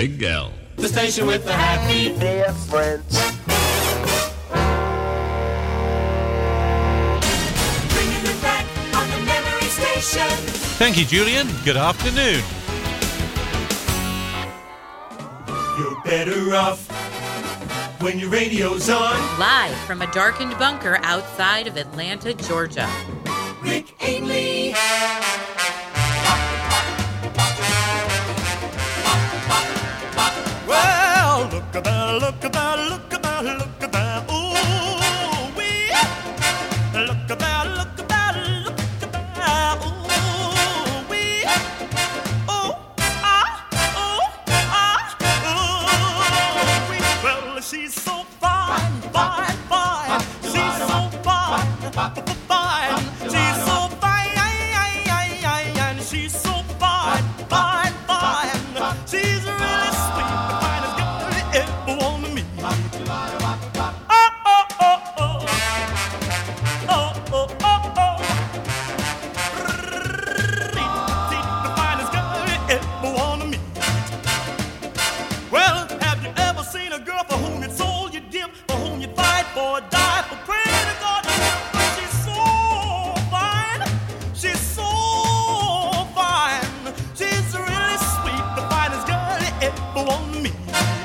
Big L. The station with the happy difference. Bringing it back on the memory station. Thank you, Julian. Good afternoon. You're better off when your radio's on. Live from a darkened bunker outside of Atlanta, Georgia. Rick Ainley. Well, look at that, look at that, look at that, look at that. Ooh, wee. Look at that, look at that, look at that. Ooh, wee. Oh, ooh, wee. Well, she's so fine, fine, fine. She's so fine, fine. She's so fine, she's so fine, fine, fine. She's really sweet, the finest girl you ever want to meet. Oh, oh, oh, oh. Oh, oh, oh, oh. The finest girl you ever want to meet. Well, have you ever seen a girl for whom you'd sold your dip, for whom you'd fight for, die for, pray to God? She's so fine. She's so fine. She's really sweet, the finest girl you ever want to meet.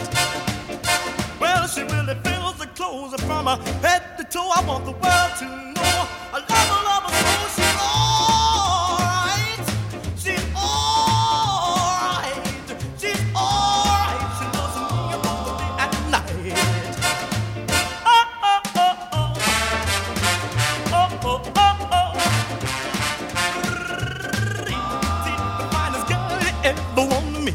Well, she really fills the clothes from her head to toe. I want the world to know I love her so. She's alright. She's alright. She's alright. She loves me both the day and night. Oh, oh, oh, oh. Oh, oh, oh, oh. The finest girl you ever want to meet.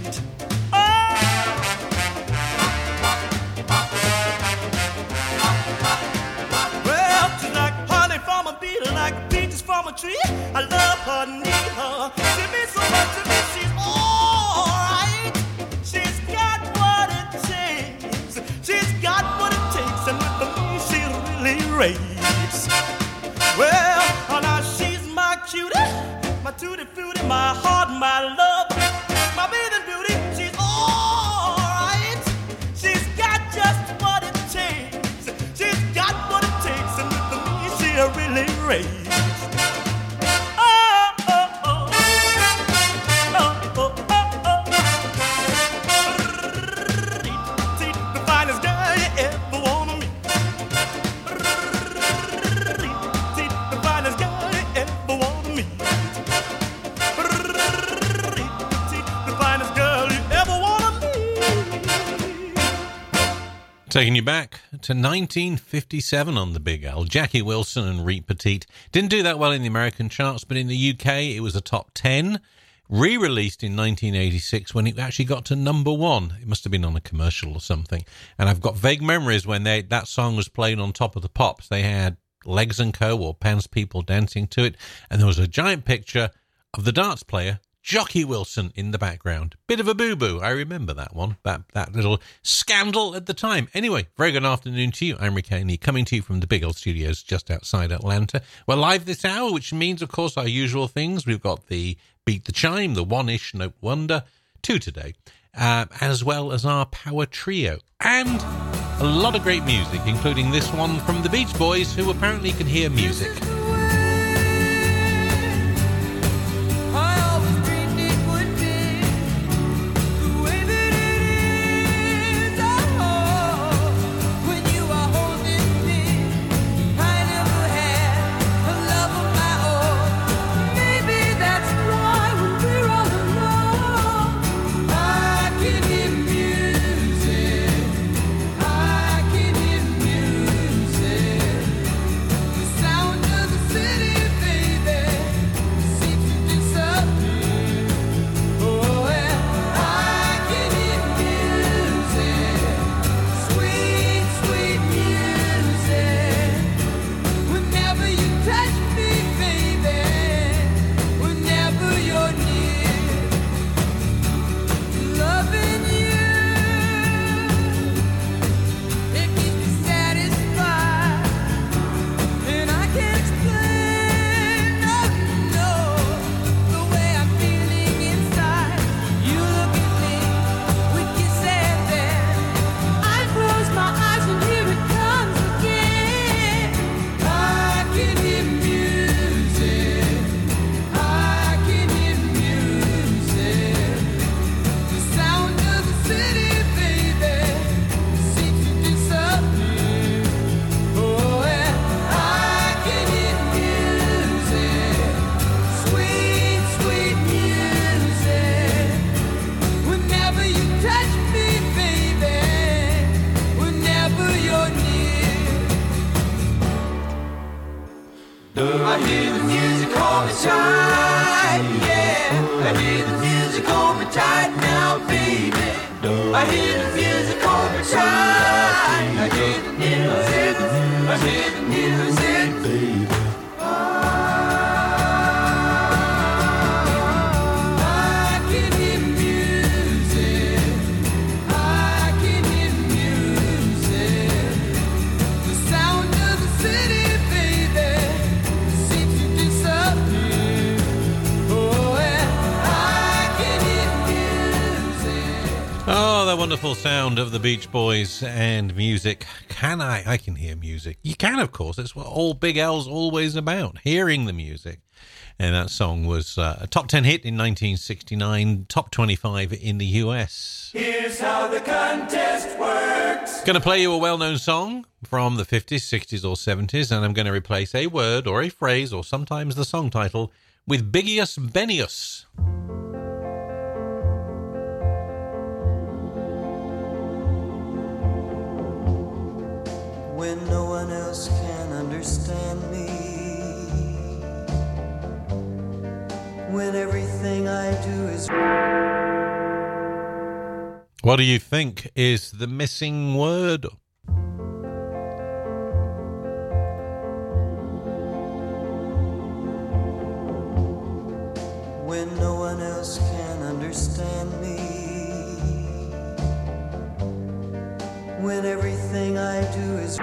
Well, she's like honey from a bee, like peaches from a tree. I love her, need her. She means so much to me. She's alright. She's got what it takes. She's got what it takes, and with me she really raves. Well, now she's my cutie, my tutti frutti, my heart, my love, my bathing beauty. She's alright. She's got just what it takes. She's got what it takes, and with me she really raves. Oh, oh, oh. Oh, oh, oh, oh. The finest girl you ever wanna meet. The finest girl you ever wanna meet. The finest girl you ever wanna meet. Taking you back to 1957 on the Big L. Jackie Wilson and Reet Petite. Didn't do that well in the American charts, but in the UK it was a top 10. Re-released in 1986 when it actually got to number 1. It must have been on a commercial or something. And I've got vague memories when that song was played on Top of the Pops. They had Legs and Co. or Pan's People dancing to it. And there was a giant picture of the darts player, Jockey Wilson, in the background. Bit of a boo-boo. I remember that one. That little scandal at the time. Anyway, very good afternoon to you. I'm Rick Ainley, coming to you from the Big L Studios just outside Atlanta. We're live this hour, which means, of course, our usual things. We've got the Beat the Chime, the One-ish Note Wonder, 2 today, as well as our Power Trio. And a lot of great music, including this one from the Beach Boys, who apparently can hear music. Sound of the touch me, baby, whenever you're near. I hear the music hold me tight, yeah. I hear the music hold me tight now, baby. I hear the music hold me tight. I hear the music, I hear the music, baby. Oh, the wonderful sound of the Beach Boys and music. I can hear music. You can, of course. That's what all Big L's always about, hearing the music. And that song was a top 10 hit in 1969, top 25 in the US. Here's how the contest works. Going to play you a well-known song from the 50s, 60s or 70s, and I'm going to replace a word or a phrase or sometimes the song title with Bigius Bennius. When no one else can understand me, when everything I do is... What do you think is the missing word? When no one else can understand me, when everything I do is...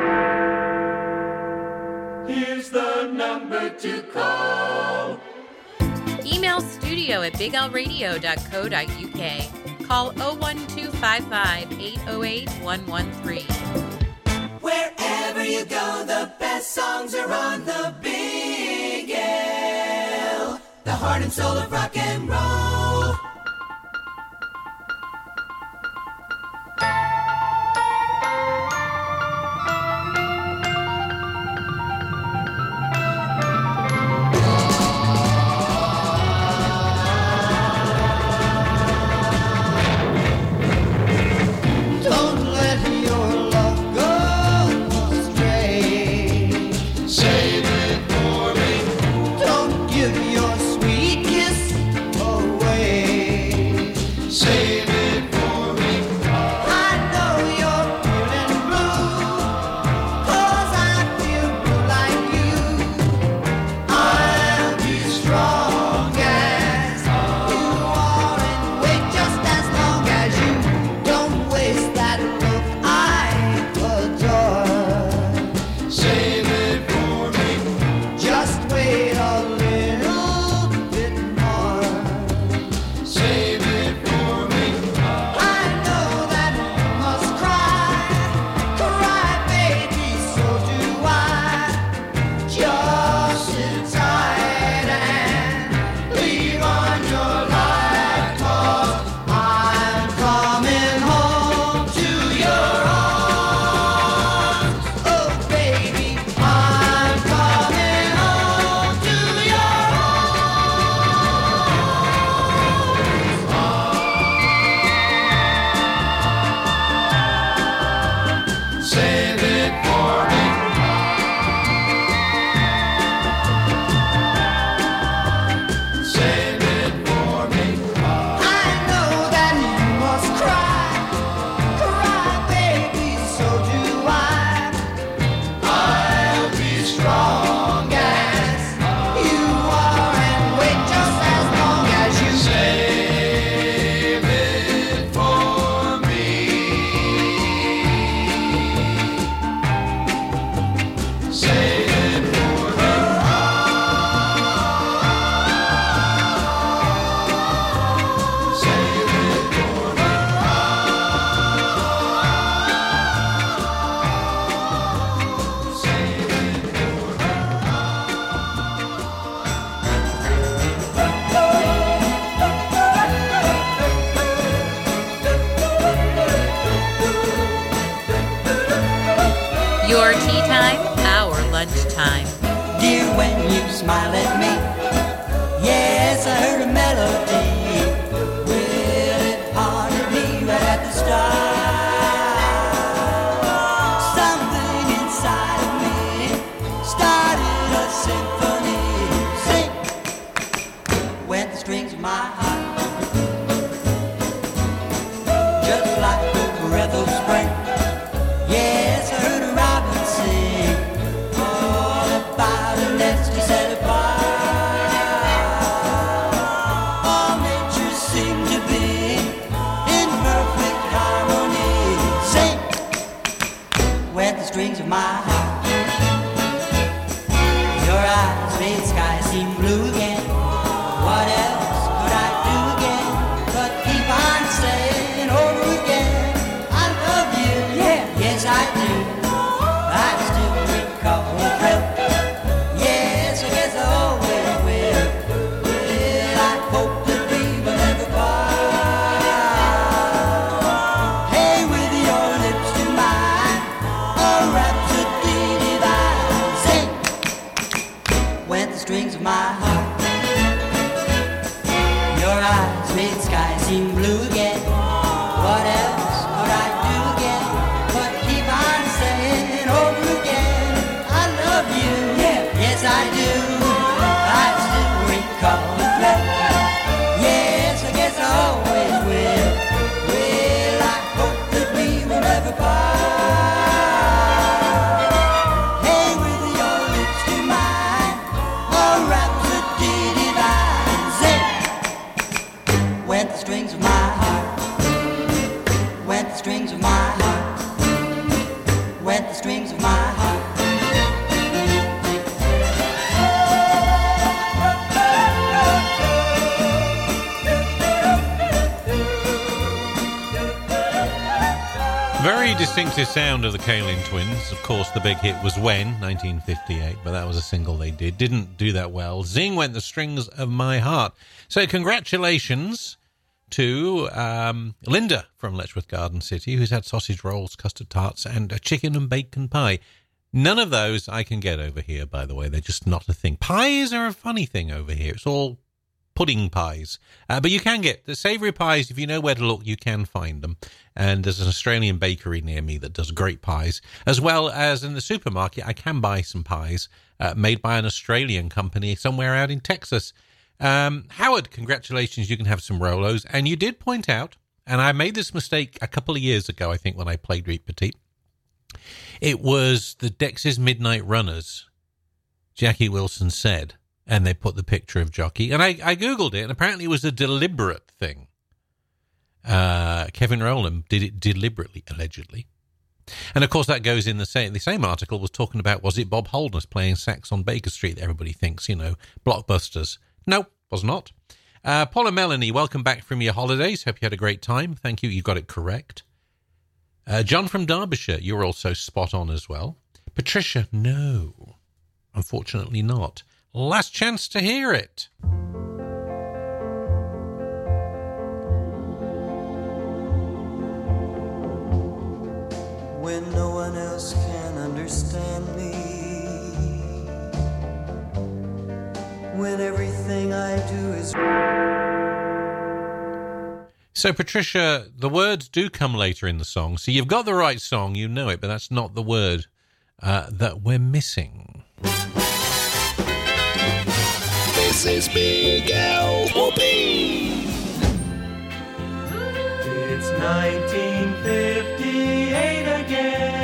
Here's the number to call. Email studio@biglradio.co.uk. Call 01255-808-113. Wherever you go, the best songs are on the Big L, the heart and soul of rock and roll. Don't let your love go astray. Save it for me. Don't give your sweet kiss away. Save it for me. I know you're feeling blue, 'cause I feel blue like you. I'll be strong as you are and wait just as long as you. Don't waste that look I adore. Save it for me. Just wait a little bit more. Save it for me. I know that you must cry, cry, baby, so do I. Just sit tight and leave on your light, 'cause I'm coming home to your arms. Oh, baby, I'm coming home to your Save it for me. Save it for me. I know that you must cry, cry, baby, so do I. I'll be strong as you are and wait just as long as you Save it for me. Save it for me. Save it for me. Save it for me. Your tea time, our lunch time. Dear, when you smile at me, yes, I heard a melody. Will it bother me right at just like the breath of spring. Yes, I heard a robin sing all about a nest he set apart. All nature seemed to be in perfect harmony. Sing, wet the strings of my heart. Your eyes made the sky seem blue again. What else could I do again but keep on saying over again, I love you, yeah, yes I do. I still recall the thrill. Yes, I guess I always will. Well, I hope that we will never part. Hey, with your lips to mine, a rhapsody divine. Sing, wet the strings of my heart. Your eyes made the sky seem blue again. What else could I do again but keep on saying over again, I love you, yeah, yes I do. I still recall the thrill. Yes, I guess I always will. Well, I hope that we will never part. Hey, with your lips to mine, a rhapsody divine. Sing, wet the strings of my heart. Wet the strings of my heart. Wet the strings of my heart. Very distinctive sound of the Kalin Twins. Of course, the big hit was When, 1958, but that was a single they did. Didn't do that well. Zing Went the Strings of My Heart. So congratulations to Linda from Letchworth Garden City, who's had sausage rolls, custard tarts, and a chicken and bacon pie. None of those I can get over here, by the way. They're just not a thing. Pies are a funny thing over here. It's all pudding pies. But you can get the savoury pies. If you know where to look, you can find them. And there's an Australian bakery near me that does great pies. As well as in the supermarket, I can buy some pies made by an Australian company somewhere out in Texas. Howard, congratulations. You can have some Rolos. And you did point out, and I made this mistake a couple of years ago, I think, when I played Reet Petite. It was the Dexys Midnight Runners, Jackie Wilson said, and they put the picture of Jockey. And I Googled it, and apparently it was a deliberate thing. Kevin Rowland did it deliberately, allegedly. And of course that goes in the same article was talking about, was it Bob Holness playing sax on Baker Street? Everybody thinks, blockbusters. No, was not. Paul and Melanie, welcome back from your holidays. Hope you had a great time. Thank you. You got it correct. John from Derbyshire, you're also spot on as well. Patricia, no, unfortunately not. Last chance to hear it. When no one else can understand me, when everything I do is... So, Patricia, the words do come later in the song. So you've got the right song, you know it, but that's not the word that we're missing. This is Big Al Whoopee. It's 1958 again.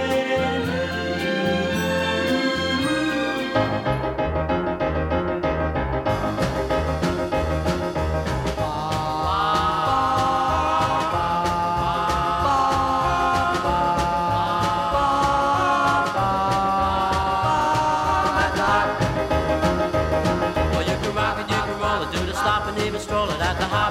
Well, you can rock it, you can roll it, do the stop and even stroll it at the hop.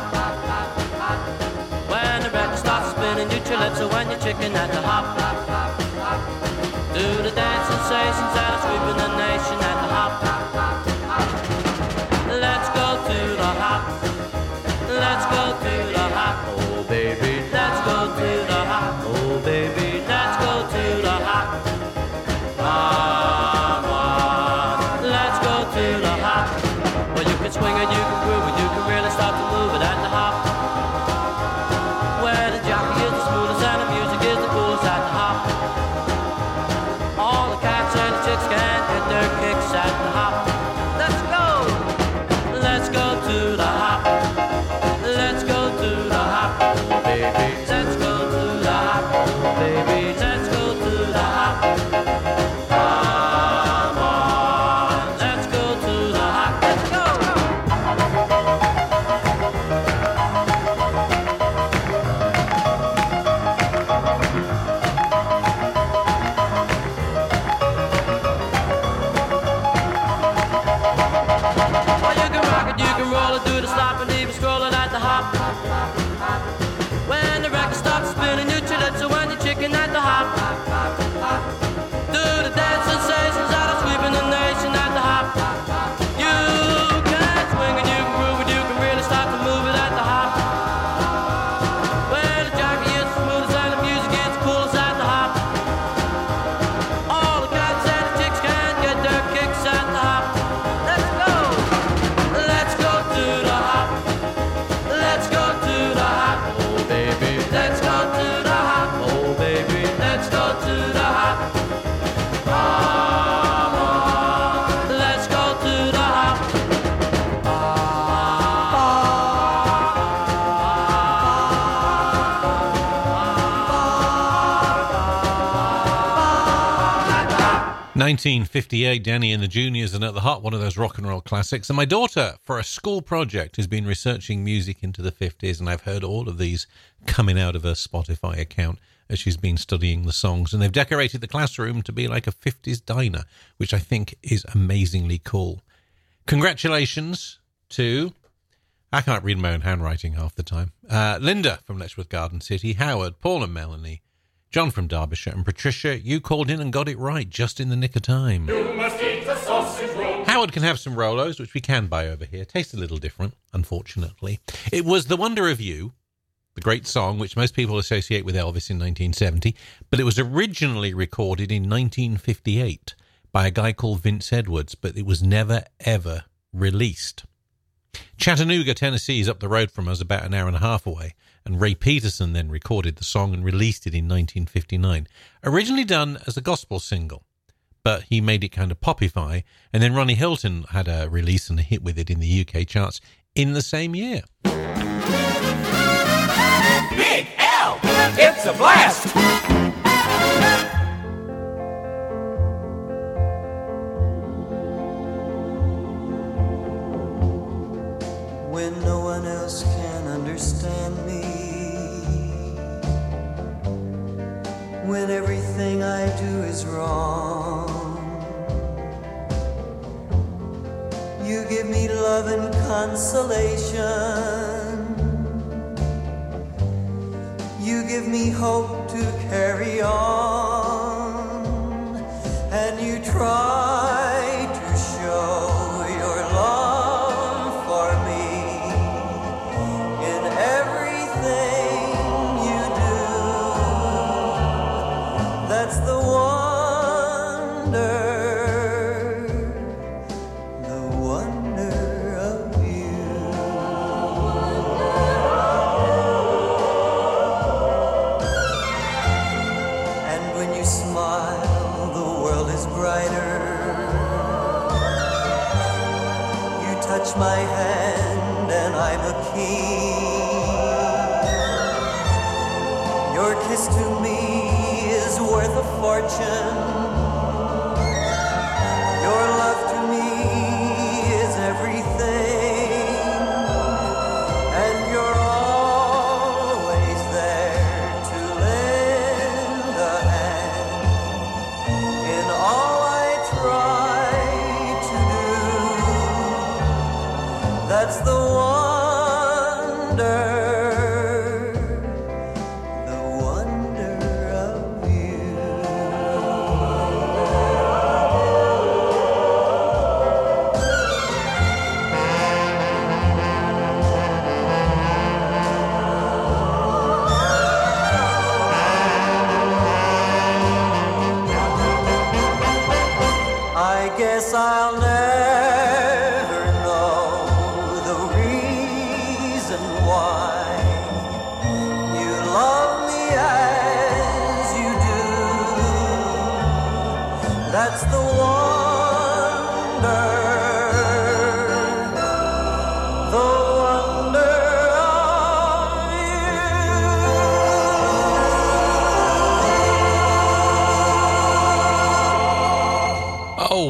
When the record starts spinning, you calypso when you're chicken at the hop. Do the dance sensations that are sweeping the nation at the hop. Let's go to the hop. Let's go to the hop. Oh baby, let's go to the hop. Oh baby, let's go to the hop. Let's go to the hop. Well, you can swing it, you can groove it, you can really start to move it at the hop. Where the jockey is the smoothest and the music is the coolest. baby, let's go to the hop. Come on, let's go to the hop. Let's go. Well, you can rock it, you can roll it, do the slop and even scrolling at the hop. When the record stops spinning, you chill it, so when you're chicken at the hop. Do the dance sensations that are sweeping the nation at the hop. You can swing and you can groove and you can really start to move it at the hop. Well, the jockey is the smoothest and the music is the coolest at the hop. All the cats and the chicks can get their kicks at the hop. Let's go! Let's go to the hop. Let's go to the hop. Oh, baby, let's go to the hop. Oh, baby, let's go to the hop. Come on, let's go to the hop. 1958, Danny and the Juniors and At the Hot, one of those rock and roll classics. And my daughter, for a school project, has been researching music into the 50s, and I've heard all of these coming out of her Spotify account as she's been studying the songs. And they've decorated the classroom to be like a 50s diner, which I think is amazingly cool. Congratulations to... I can't read my own handwriting half the time. Linda from Letchworth Garden City, Howard, Paul and Melanie, John from Derbyshire, and Patricia. You called in and got it right just in the nick of time. You must eat the sausage roll. Howard can have some Rolos, which we can buy over here. Tastes a little different, unfortunately. It was The Wonder of You, the great song, which most people associate with Elvis in 1970, but it was originally recorded in 1958 by a guy called Vince Edwards, but it was never, ever released. Chattanooga, Tennessee is up the road from us, about an hour and a half away, and Ray Peterson then recorded the song and released it in 1959. Originally done as a gospel single, but he made it kind of poppify, and then Ronnie Hilton had a release and a hit with it in the UK charts in the same year. Big L, it's a blast. When no one else can understand me, when everything I do is wrong, you give me love and consolation, you give me hope to carry on, and you try to show your love for me in everything you do. That's the wonder of you. And when you smile, the world is brighter. You touch my hand and I'm a king. Your kiss to me is worth a fortune. Your love to me is everything. And you're always there to lend a hand in all I try to do. That's the wonder of you. I guess I'll never know the reason why you love me as you do. That's the wonder of you.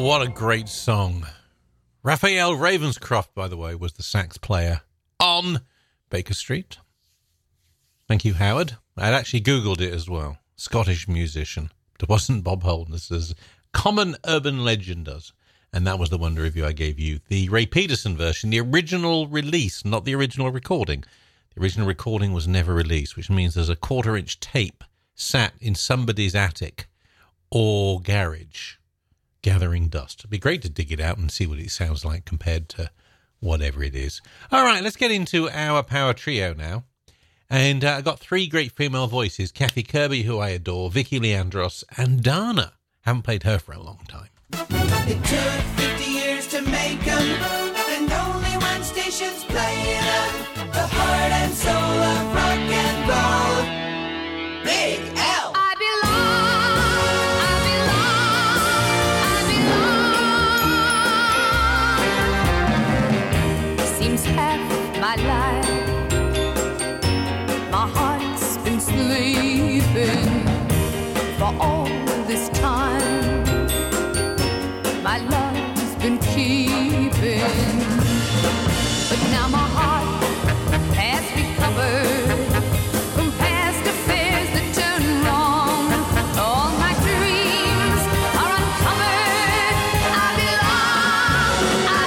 What a great song. Raphael Ravenscroft, by the way, was the sax player on Baker Street. Thank you, Howard. I'd actually Googled it as well. Scottish musician. It wasn't Bob Holden. This is common urban legend does. And that was the one review I gave you. The Ray Peterson version, the original release, not the original recording. The original recording was never released, which means there's a 1/4-inch tape sat in somebody's attic or garage gathering dust. It'd be great to dig it out and see what it sounds like compared to whatever it is. All right, let's get into our power trio now. And I got 3 great female voices, Kathy Kirby, who I adore, Vicky Leandros, and Dana. Haven't played her for a long time. It took 50 years to make 'em, and only one station's playing 'em. The heart and soul of rock and roll. Big L. I belong. Seems half my life, my heart's been sleeping for all this time. My love's been keeping, but now my heart has recovered from past affairs that turn wrong. All my dreams are uncovered. I belong, I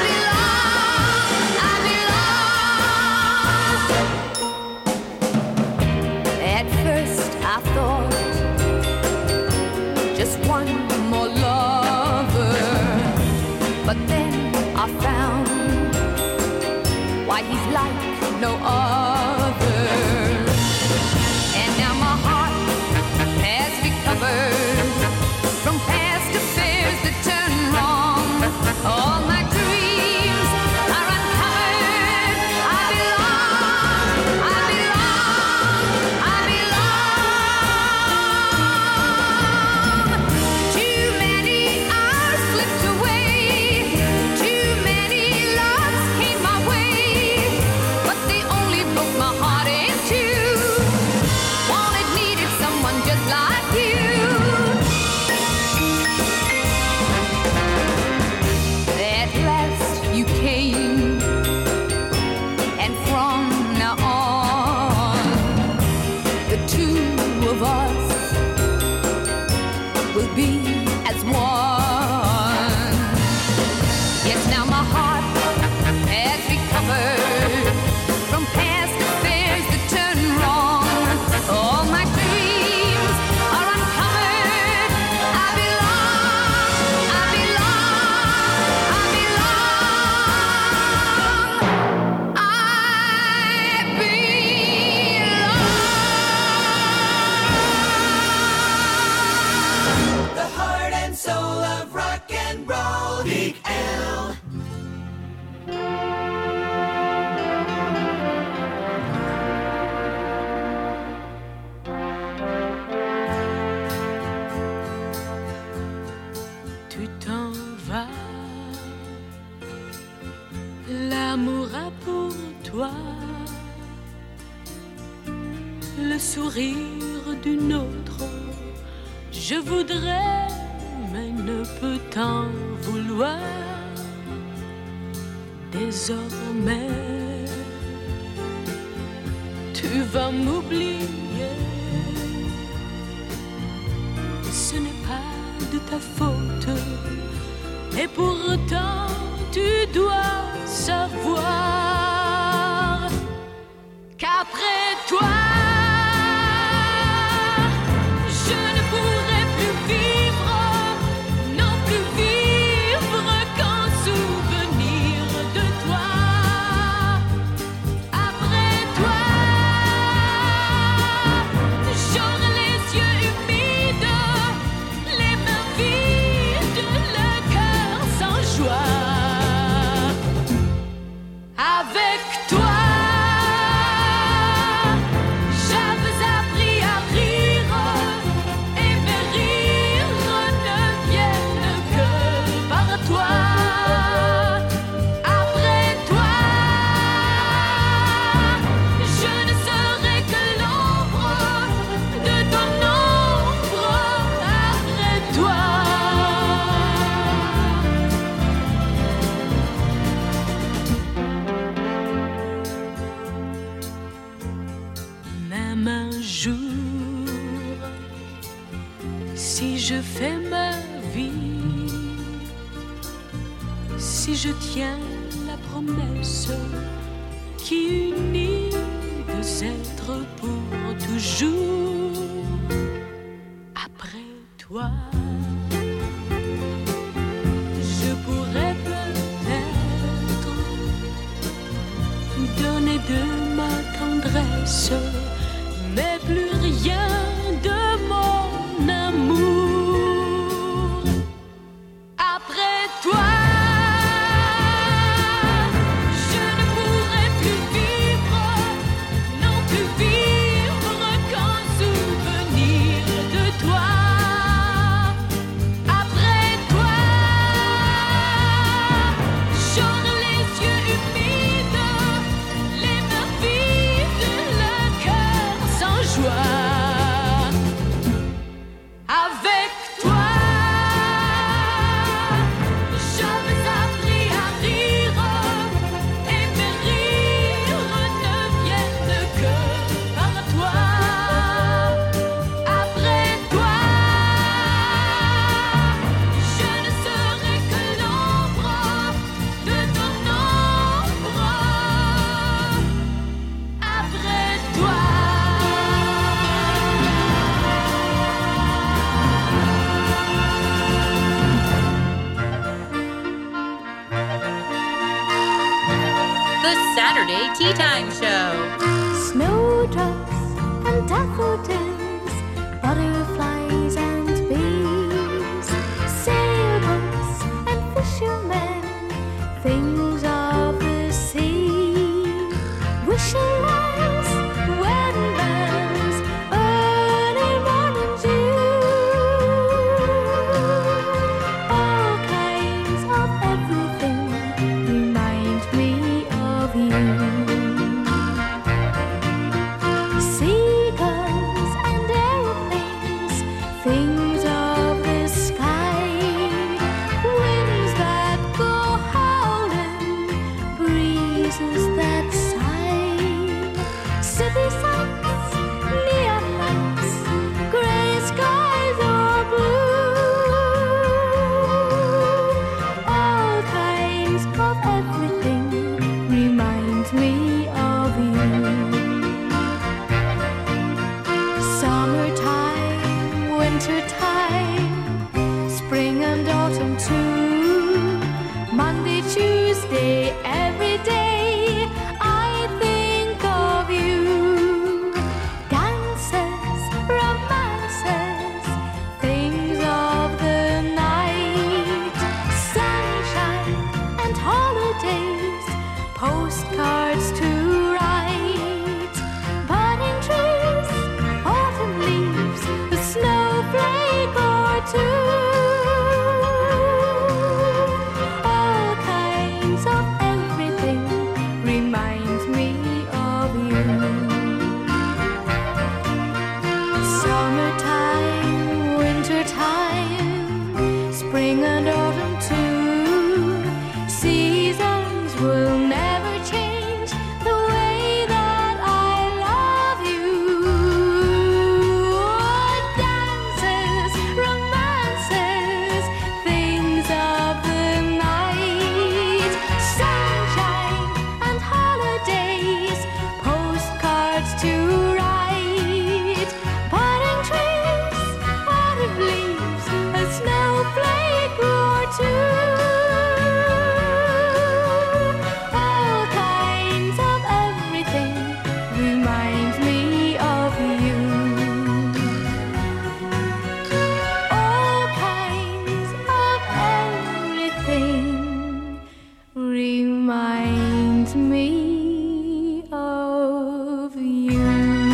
belong, I belong. At first I thought just one more lover, but then I found why he's like no other. And now my heart has recovered from past affairs that turn wrong. All my dreams are uncovered. I belong, I belong, I belong. Too many hours slipped away. Too many loves came my way, but they only broke my heart in two. Wanted, needed someone just like you. At last you came, and from now on, the two of us will be as one. Yes, now my heart has recovered from past affairs that turn wrong. All my dreams are uncovered. I belong, I belong, I belong. I belong. The heart and soul of rock and roll. Big L. Tu t'en vas, l'amour a pour toi le sourire d'une autre. Je voudrais, mais ne peux t'en vouloir. Désormais, tu vas m'oublier. Ce n'est pas de ta faute, et pourtant tu dois savoir qu'après toi, je ne pourrai plus vivre, non plus vivre qu'en souvenir de toi. Après toi, j'aurai les yeux humides, les mains vides, le cœur sans joie. Avec toi, Si je fais ma vie, si je tiens la promesse qui unit deux êtres pour toujours, après toi, je pourrais peut-être donner de ma tendresse, mais plus rien de mon amour. Après toi, je ne pourrai plus vivre, non plus vivre qu'en souvenir de toi. Après toi, j'aurai les yeux humides, les mains vides, le cœur sans joie. Avec toi, j'avais appris à rire, et mes rires ne viennent que par toi. Après toi, je ne serai que l'ombre de ton ombre. Après toi. The Saturday Tea Time Show. Snowdrops and daffodils, butterflies and bees, sailboats and fishermen, things of the sea, wishing wells, wedding bells, early morning dew, all kinds of everything remind me of you. Seagulls and aeroplanes, things of the sky, winds that go howling, breezes that sigh, city sights, neon lights, gray skies or blue, all kinds of everything remind me of you. Summertime, wintertime, spring and autumn too, Monday, Tuesday, every day I think of you. Dances, romances, things of the night, sunshine and holidays, postcards to write, budding trees, autumn leaves, a snowflake or two, all kinds of everything remind me of you. Summertime, wintertime, spring and autumn too, seasons will never change the way that I love you. Dances, romances, things of the night, sunshine and holidays, postcards to write, budding trees, autumn leaves, a snowflake or two, all kinds of everything remind me of you. All kinds of everything remind me of you.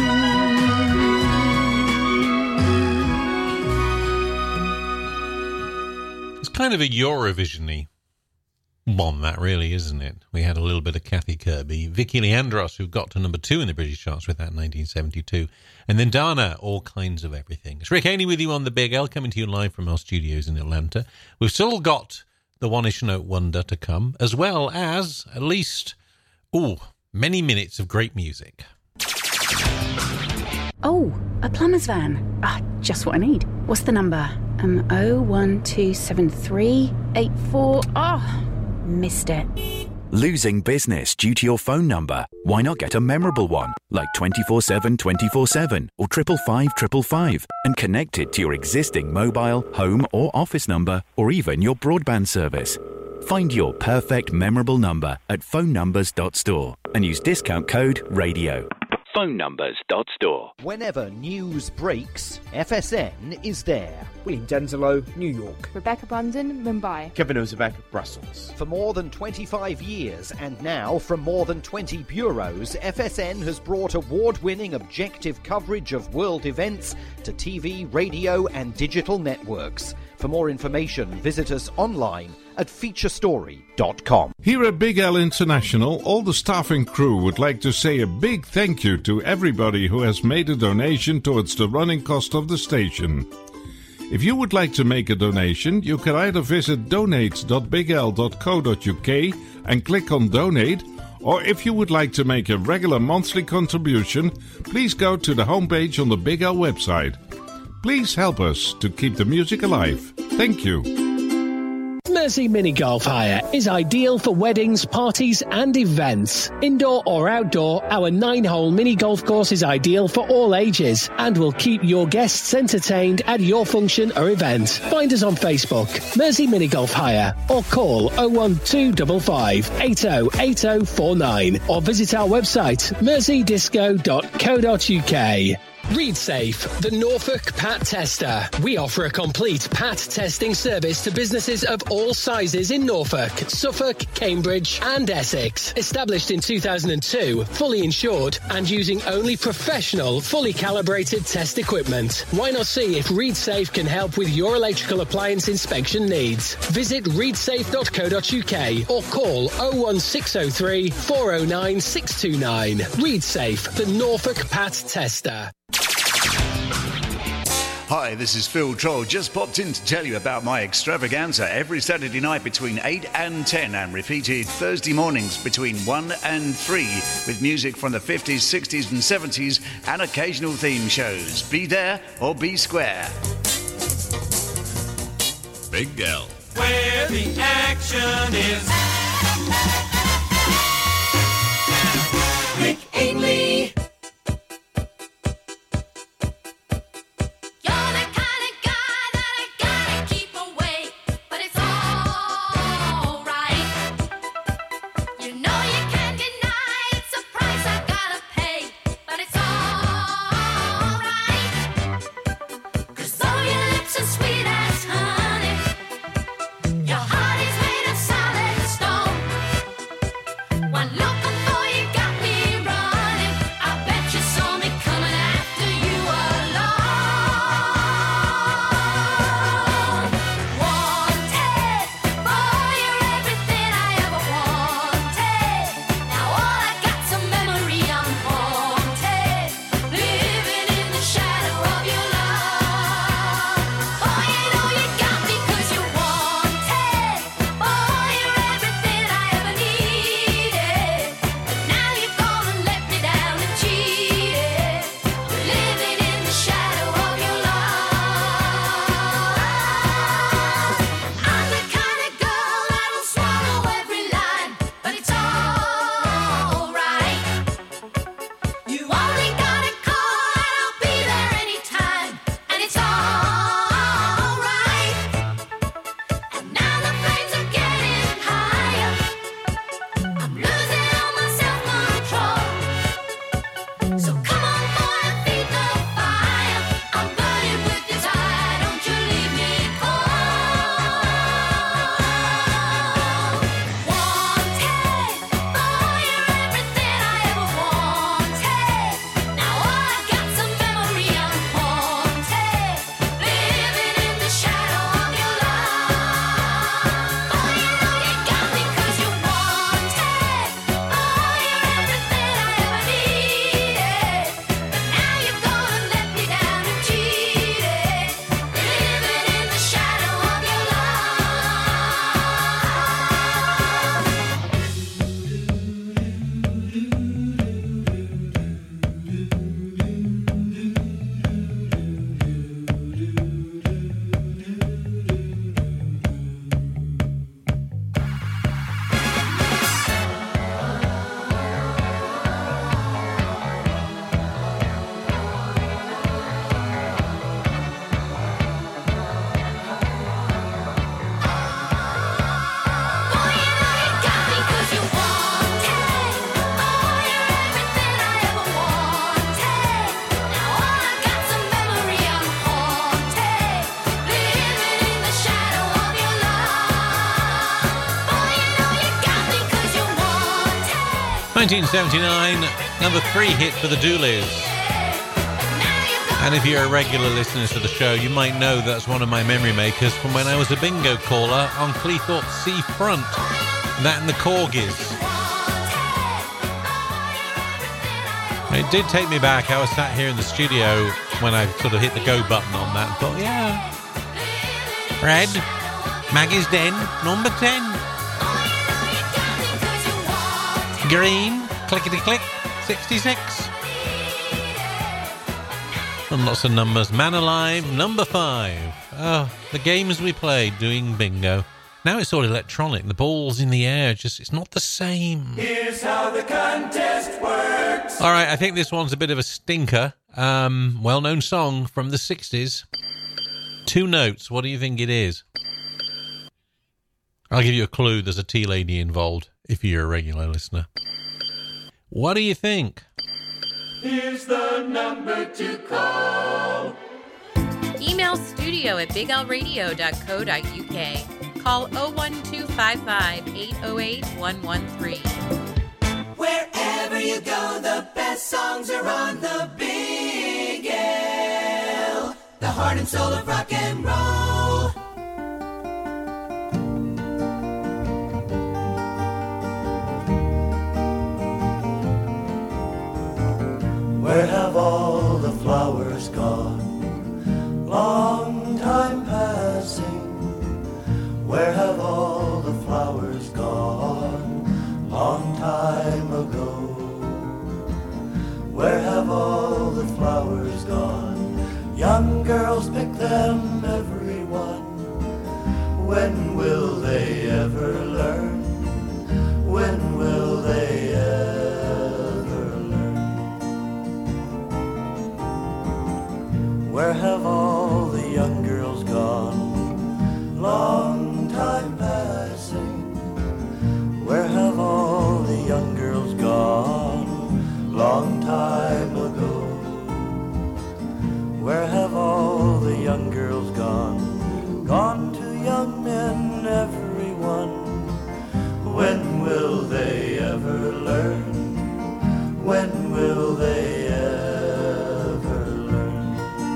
It's kind of a Eurovision-y one, that really, isn't it? We had a little bit of Kathy Kirby, Vicky Leandros, who got to number 2 in the British charts with that in 1972, and then Dana, All Kinds of Everything. It's Rick Haney with you on the Big L, coming to you live from our studios in Atlanta. We've still got the One-ish Note Wonder to come, as well as at least, many minutes of great music. Oh, a plumber's van. just what I need. What's the number? 0127384. Oh, missed it. Losing business due to your phone number? Why not get a memorable one, like 24/7 24/7 or 555 555, and connect it to your existing mobile, home or office number, or even your broadband service. Find your perfect memorable number at phonenumbers.store and use discount code RADIO. phonenumbers.store. Whenever news breaks, FSN is there. William Denzelo, New York. Rebecca Brandon, Mumbai. Kevin Ozebek, Brussels. For more than 25 years and now from more than 20 bureaus, FSN has brought award-winning objective coverage of world events to TV, radio and digital networks. For more information, visit us online at featurestory.com. Here at Big L International, all the staff and crew would like to say a big thank you to everybody who has made a donation towards the running cost of the station. If you would like to make a donation, you can either visit donate.bigl.co.uk and click on donate, or if you would like to make a regular monthly contribution, please go to the homepage on the Big L website. Please help us to keep the music alive. Thank you. Mersey Mini Golf Hire is ideal for weddings, parties and events. Indoor or outdoor, our 9-hole mini golf course is ideal for all ages and will keep your guests entertained at your function or event. Find us on Facebook, Mersey Mini Golf Hire, or call 01255 808049 or visit our website merseydisco.co.uk. ReadSafe, the Norfolk Pat Tester. We offer a complete Pat testing service to businesses of all sizes in Norfolk, Suffolk, Cambridge and Essex. Established in 2002, fully insured and using only professional, fully calibrated test equipment. Why not see if ReadSafe can help with your electrical appliance inspection needs? Visit readsafe.co.uk or call 01603 409 629. ReadSafe, the Norfolk Pat Tester. Hi, this is Phil Troll. Just popped in to tell you about my extravaganza every Saturday night between 8 and 10 and repeated Thursday mornings between 1 and 3 with music from the 50s, 60s and 70s and occasional theme shows. Be there or be square. Big L. Where the action is. Rick Ainley. One look before you got me running. 1979, number 3 hit for the Dooleys. And if you're a regular listener to the show, you might know that's one of my memory makers from when I was a bingo caller on Cleethorpes Seafront. That and the Corgis. It did take me back. I was sat here in the studio when I sort of hit the go button on that and thought, yeah. Red, Maggie's Den, number 10. Green, clickety-click, 66. And lots of numbers. Man Alive, number 5. Oh, the games we played doing bingo. Now it's all electronic. The ball's in the air. Just, it's not the same. Here's how the contest works. All right, I think this one's a bit of a stinker. Well-known song from the 60s. 2 notes. What do you think it is? I'll give you a clue. There's a tea lady involved, if you're a regular listener. What do you think? Here's the number to call. Email studio@biglradio.co.uk. Call 01255 808 113. Wherever you go, the best songs are on the Big L. The heart and soul of rock and roll. Where have all the flowers gone? Long time passing. Where have all the flowers gone? Long time ago. Where have all the flowers gone? Young girls pick them, everyone. When will they ever learn? When will they ever learn? Where have all the young girls gone? Long time passing. Where have all the young girls gone? Long time ago. Where have all the young girls gone? Gone to young men, everyone. When will they ever learn? When will they ever learn?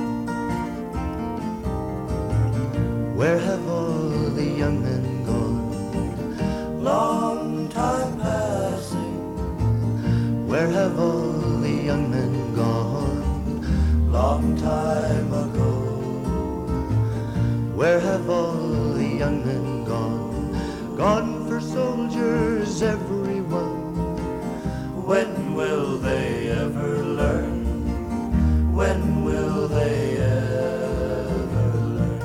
Where have all the young men gone? Long time passing. Where have all the young men gone? Long time ago. Where have all the young men gone? Gone for soldiers, everyone. When will they ever learn? When will they ever learn?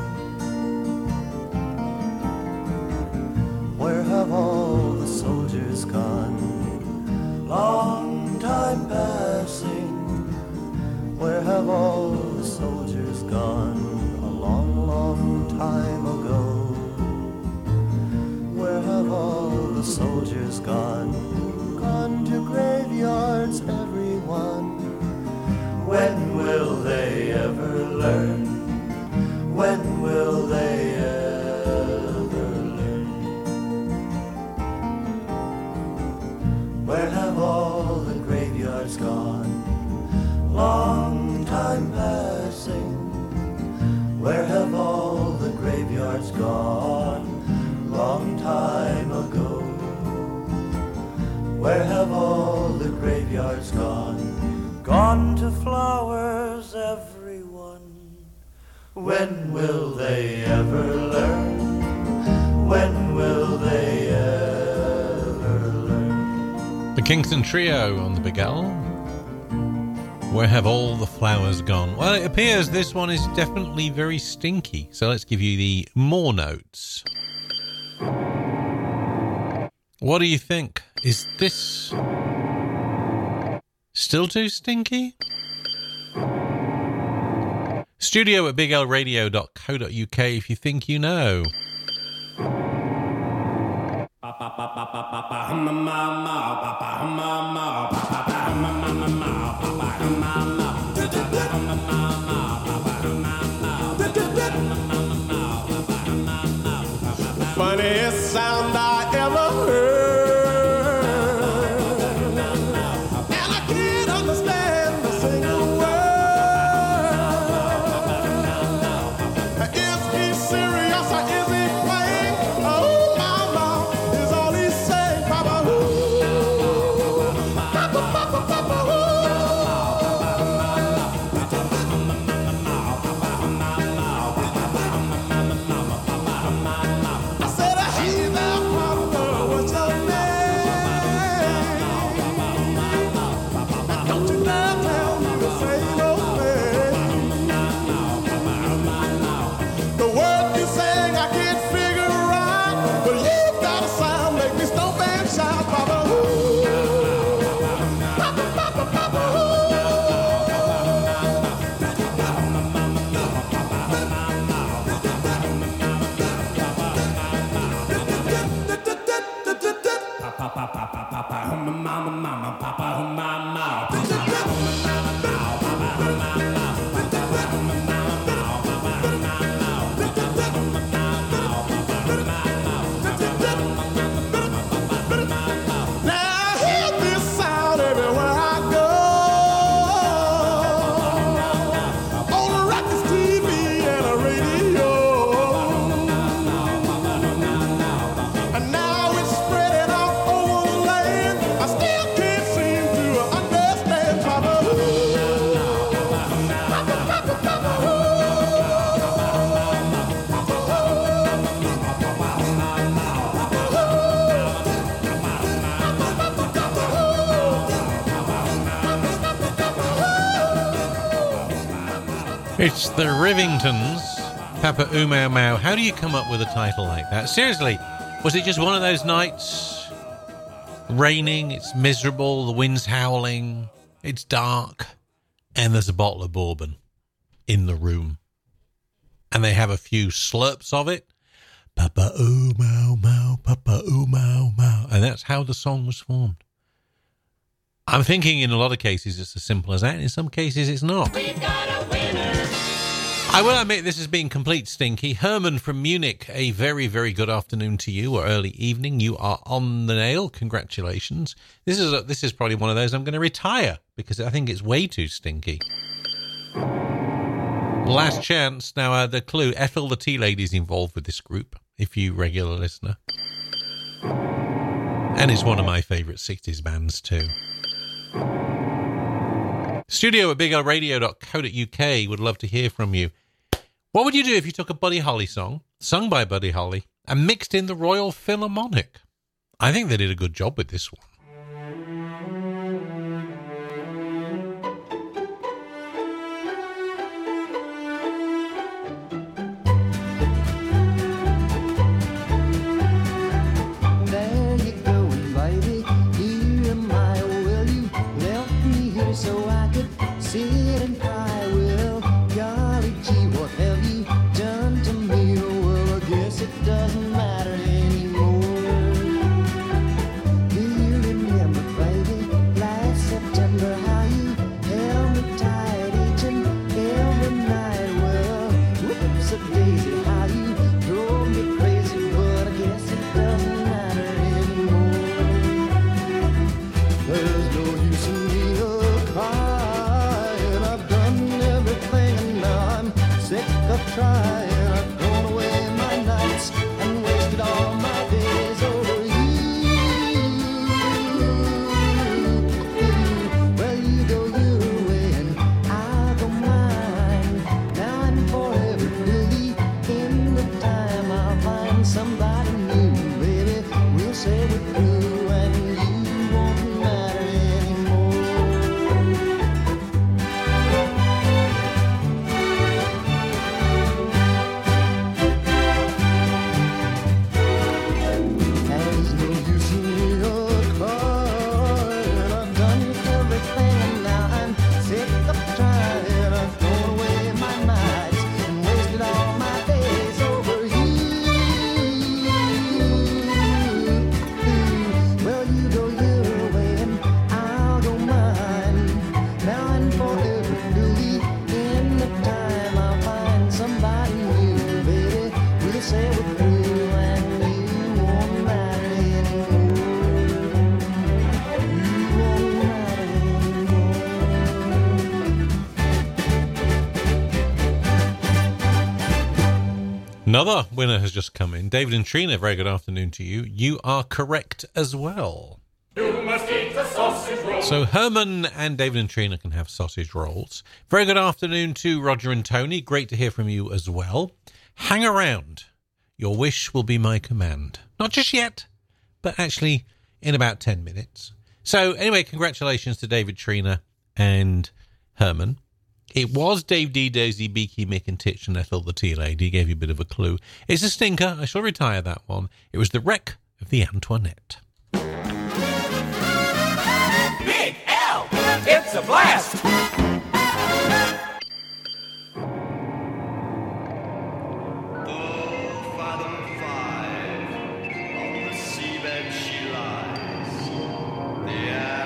Where have all the soldiers gone? Long time passing. Where have all the soldiers gone? A long, long time ago. Where have all the soldiers gone? Gone to graveyards, everyone. When will they ever learn? When will they ever learn? Where have all the graveyards gone? Long time passing. Where have all the graveyards gone? Long time ago. Where have all the graveyards gone? Gone to flowers, everyone. When will they ever learn? When will they ever learn? The Kingston Trio on the Big L. Where have all the flowers gone? Well, it appears this one is definitely very stinky. So let's give you the more notes. What do you think? Is this still too stinky? Studio@biglradio.co.uk if you think you know. Funniest sound I ever heard. It's the Rivingtons, Papa Oomau Mau. How do you come up with a title like that? Seriously, was it just one of those nights? Raining, it's miserable, the wind's howling, it's dark, and there's a bottle of bourbon in the room. And they have a few slurps of it. Papa Oomau Mau, Papa Oomau Mau. And that's how the song was formed. I'm thinking in a lot of cases it's as simple as that. In some cases it's not. We've got a winner. I will admit this has been complete stinky. Herman from Munich, a very, very good afternoon to you, or early evening. You are on the nail. Congratulations. This is probably one of those I'm going to retire because I think it's way too stinky. Last chance. Now, the clue, Ethel the Tea Lady's involved with this group, if you regular listener. And it's one of my favourite 60s bands too. Studio at biglradio.co.uk. Would love to hear from you. What would you do if you took a Buddy Holly song, sung by Buddy Holly, and mixed in the Royal Philharmonic? I think they did a good job with this one. There you go, baby. Here am I. Will you left me here so I could sit and cry? Well, golly gee, what have you done to me? Oh, well, I guess it doesn't matter anymore. Do you remember, baby, last September, how you held me tight each and every night? Well, whoops a daisy, how you drove me crazy, but I guess it doesn't matter anymore. There's no use in me crying. I've done everything and now I'm sick of trying. I've thrown away my nights and wasted all my days over you. Well, you go your way and I'll go mine. Now and forever, really, in the time I'll find somebody new, baby. We'll say we're through and you won't matter anymore. There's no use in me crying. I've done everything and now I'm sick of trying. I've thrown away my nights and wasted all my days over you. Well, you go your way and I'll go mine. Now and forever, really, in the time I'll find somebody new, baby. We'll say we're through and you won't matter anymore. You won't matter anymore. Another winner has just come in. David and Trina, very good afternoon to you. You are correct as well. You must eat the sausage roll. So Herman and David and Trina can have sausage rolls. Very good afternoon to Roger and Tony. Great to hear from you as well. Hang around. Your wish will be my command. Not just yet, but actually in about 10 minutes. So anyway, congratulations to David, Trina and Herman. It was Dave D, Daisy, Beaky, Mick and Titch and Ethel the Tea Lady. Gave you a bit of a clue. It's a stinker. I shall retire that one. It was The Wreck of the Antoinette. Big L, it's a blast. Seabed she lies, the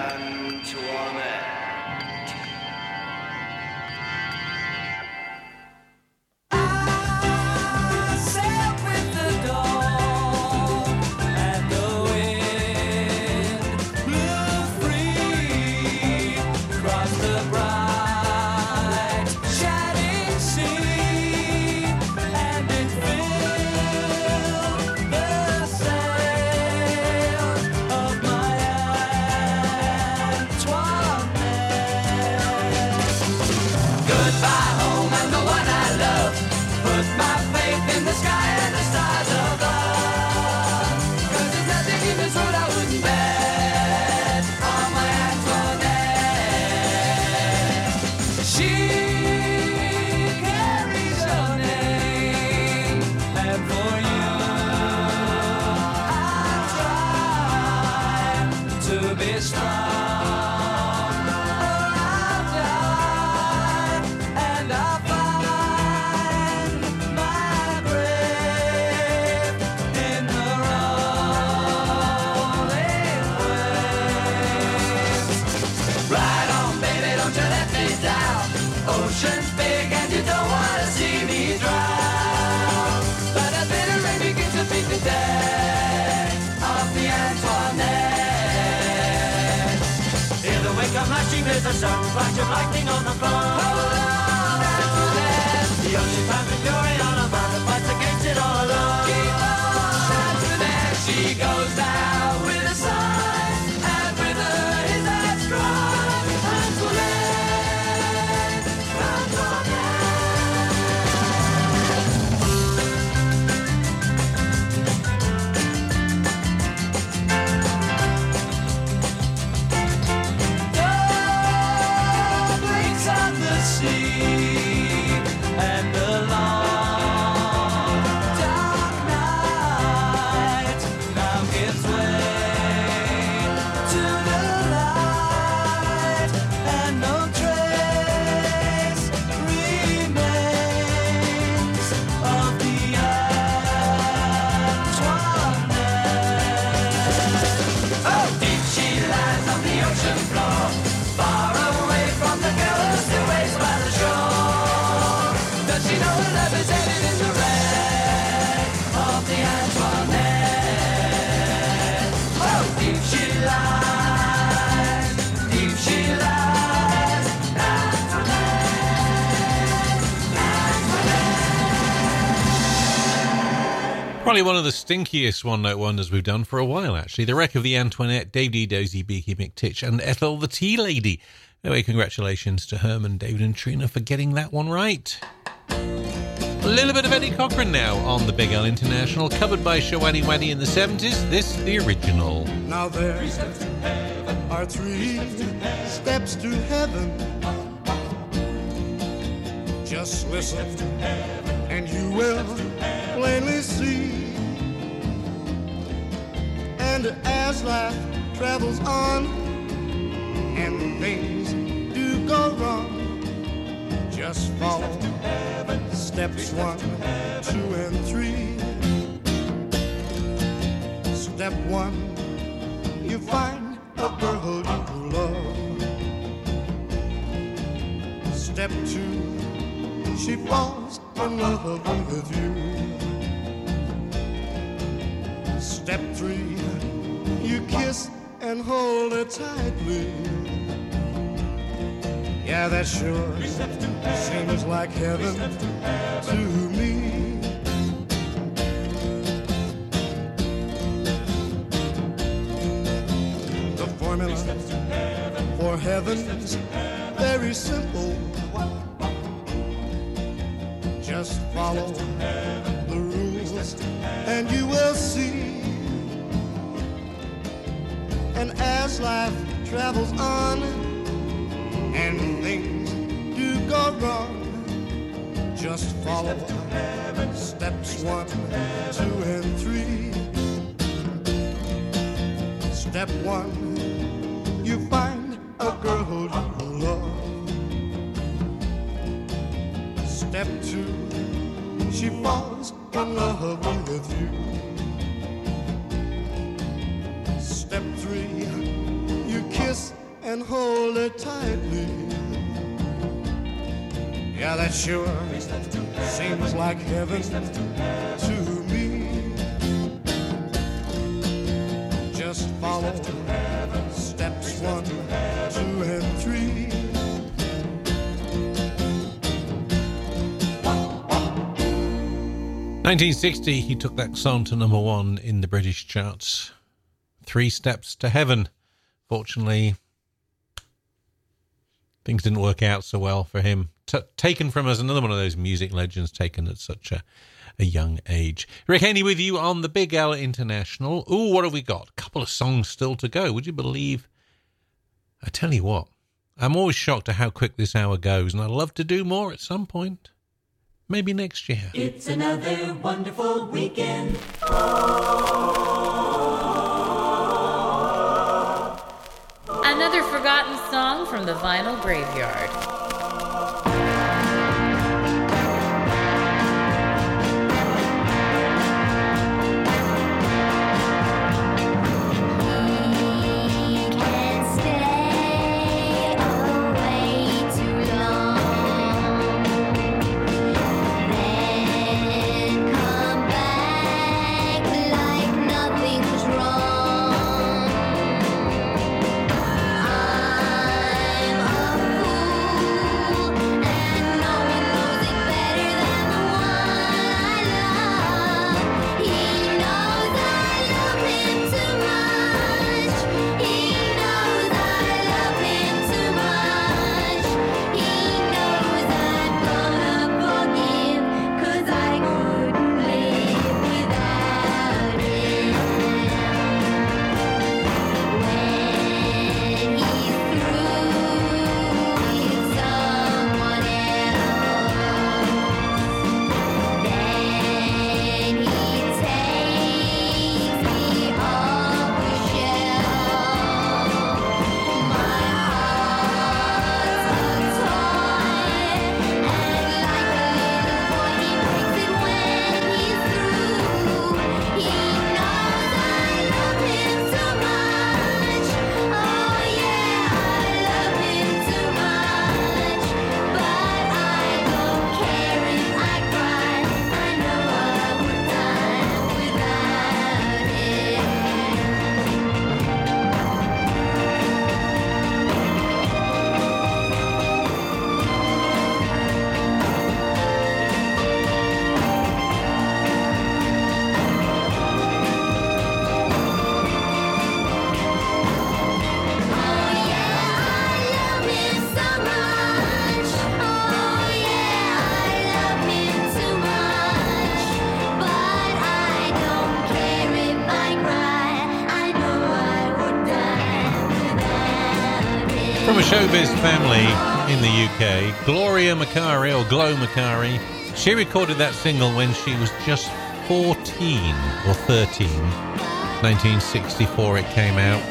Antoinette. I sailed with the dawn and the wind blew free across the bright there's a sudden flash of lightning on the floor. Hold on, and then the ocean found the fury on a man that fights against it all alone. Keep on, and then she goes down with a sigh, and with her his last cry. Antoinette, Antoinette. Breaks on the sea, and the long dark night now gives way to the light, and no trace remains of the Antoinette. Oh, deep she lies on the ocean floor, far away from the girls who waits by the shore. Does she know her love is headed in the wreck of the Antoinette? Oh, deep she lies, deep she lies, Antoinette, Antoinette. Probably one of the stinkiest one-note wonders we've done for a while, actually. The Wreck of the Antoinette, Dave D, Dozy, Beaky, McTitch, and Ethel the Tea Lady. Anyway, congratulations to Herman, David, and Trina for getting that one right. A little bit of Eddie Cochran now on the Big L International, covered by Shawani Wadi in the 70s. This, the original. Now there are 3 steps to heaven. Just listen and you will plainly see. And as life travels on and things do go wrong, just follow steps 1, 2, and 3. Step 1, you find a girl you love. Step 2, she falls in love with you. Step 3, you kiss and hold her tightly. Yeah, that sure seems like heaven to me. The formula for heaven's very simple. Just follow the rules and you will see. And as life travels on and things do go wrong, just follow steps 1, 2, and 3. Step 1, you find a girl you love. Step 2, she falls in love with you. Step 3, you kiss and hold her tightly. Yeah, that sure seems like heaven to me. Just follow steps 1, 2, and 3. 1960, he took that song to number 1 in the British charts. 3 Steps to Heaven. Fortunately, things didn't work out so well for him. Taken from us, another one of those music legends taken at such a young age. Rick Haney with you on the Big L International. Ooh, what have we got? A couple of songs still to go. Would you believe? I tell you what, I'm always shocked at how quick this hour goes, and I'd love to do more at some point. Maybe next year. It's another wonderful weekend. Another forgotten song from the vinyl graveyard. I'm a showbiz family in the UK. Gloria Macari, or Glo Macari, she recorded that single when she was just 14 or 13. 1964 it came out.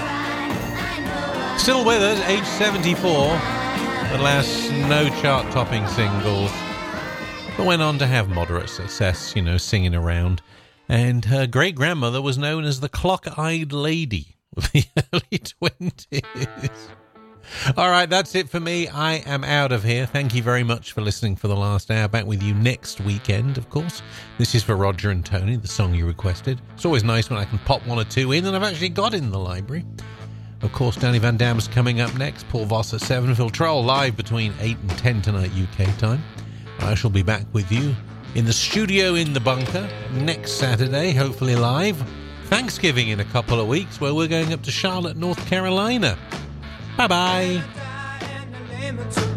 Still with us, age 74. The last no chart-topping singles. But went on to have moderate success, you know, singing around. And her great-grandmother was known as the Clock-Eyed Lady of the early 20s. All right, that's it for me. I am out of here. Thank you very much for listening for the last hour. Back with you next weekend, of course. This is for Roger and Tony, the song you requested. It's always nice when I can pop one or two in, and I've actually got in the library. Of course, Danny Van Dam's coming up next. Paul Voss at 7. Phil Troll live between 8 and 10 tonight UK time. I shall be back with you in the studio in the bunker next Saturday, hopefully live. Thanksgiving in a couple of weeks, where we're going up to Charlotte, North Carolina. Bye-bye.